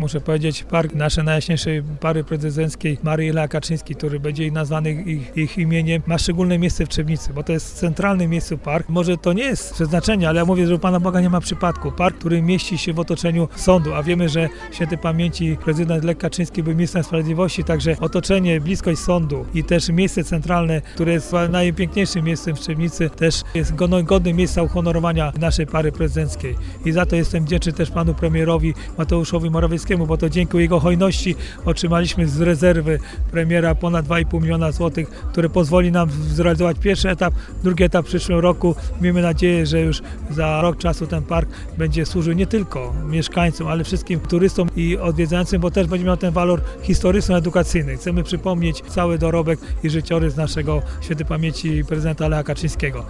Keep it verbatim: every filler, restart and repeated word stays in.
muszę powiedzieć, park naszej najjaśniejszej pary prezydenckiej Maryi Lecha Kaczyńskiej, który będzie nazwany ich, ich imieniem, ma szczególne miejsce w Trzebnicy, bo to jest centralny miejsce park. Może to nie jest przeznaczenie, ale ja mówię, że u Pana Boga nie ma przypadku. Park, który mieści się w otoczeniu sądu, a wiemy, że świętej pamięci prezydent Lech Kaczyński był ministrem sprawiedliwości, także otoczenie, bliskość sądu i też miejsce centralne, które jest najpiękniejszym miejscem w Trzebnicy, też jest godnym miejsca uhonorowania naszej pary prezydenckiej. I za to jestem wdzięczny też panu premierowi Mateuszowi Morawieckiemu, bo to dzięki jego hojności otrzymaliśmy z rezerwy premiera ponad dwa i pół miliona złotych, które pozwoli nam zrealizować pierwszy etap, drugi etap w przyszłym roku. Miejmy nadzieję, że już za rok czasu ten park będzie służył nie tylko mieszkańcom, ale wszystkim turystom i odwiedzającym, bo też będzie miał ten walor historyczno-edukacyjny. Chcemy przypomnieć cały dorobek i życiorys naszego świętej pamięci prezydenta Lecha Kaczyńskiego.